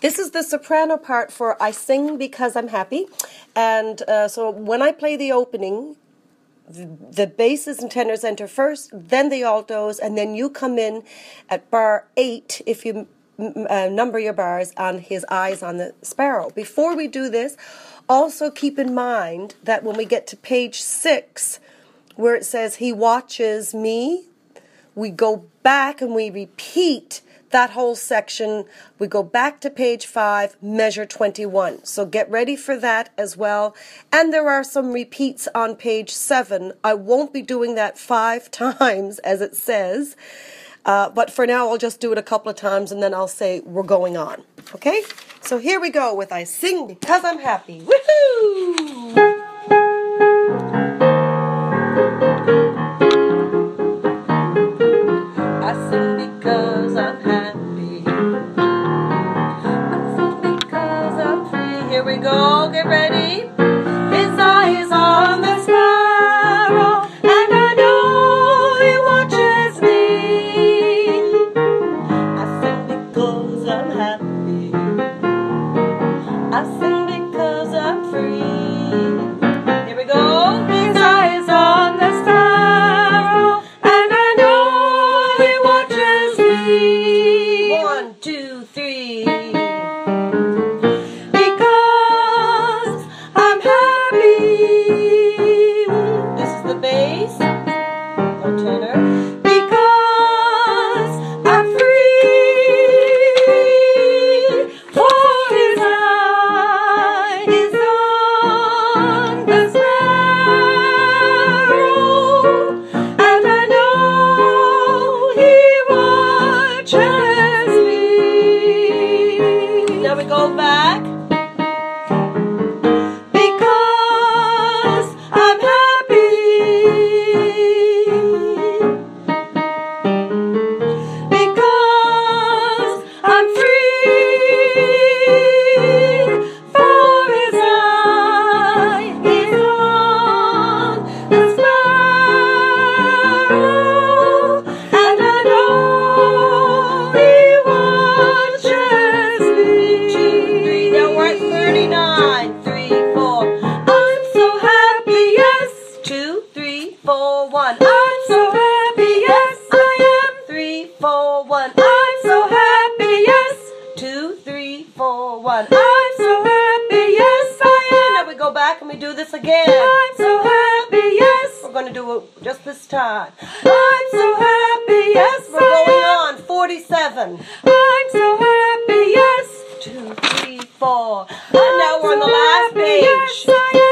This is the soprano part for I Sing Because I'm Happy. And so when I play the opening, the basses and tenors enter first, then the altos, and then you come in at bar 8 if you number your bars on His Eyes on the Sparrow. Before we do this, also keep in mind that when we get to page 6, where it says He watches me, we go back and we repeat that whole section. We go back to page 5, measure 21. So get ready for that as well. And there are some repeats on page 7. I won't be doing that 5 times as it says, but for now I'll just do it a couple of times and then I'll say we're going on. Okay? So here we go with I Sing Because I'm Happy. Woohoo! I sing because I'm happy. I sing because I'm free. Here we go, get ready. His eyes on the sparrow, and I know He watches me. I sing because I'm happy. I sing because I'm free. Here we go. His eyes on the sparrow, and I know He watches me. 1, 2, 3. Because I'm happy. This is the bass, no tenor. Because I'm free. For His eye is on the sparrow, and I know He watches me. Now we go back. Because I'm happy. Because I'm free. For His eye is on the sparrow, and I know He watches me. 2, 3. Now we're at 39. 3, 4. I'm so happy, yes. 2, 3, 4, 1. I'm so happy, yes, I am. 3, 4, 1. I'm so happy, yes. 2, 3, 4, 1. I'm so happy, yes, I am. Now we go back and we do this again. I'm so happy, yes. We're going to do it just this time. I'm so happy, yes, we're going on. 47. I'm so happy, yes. 2, 3, 4. And now we're on the last page.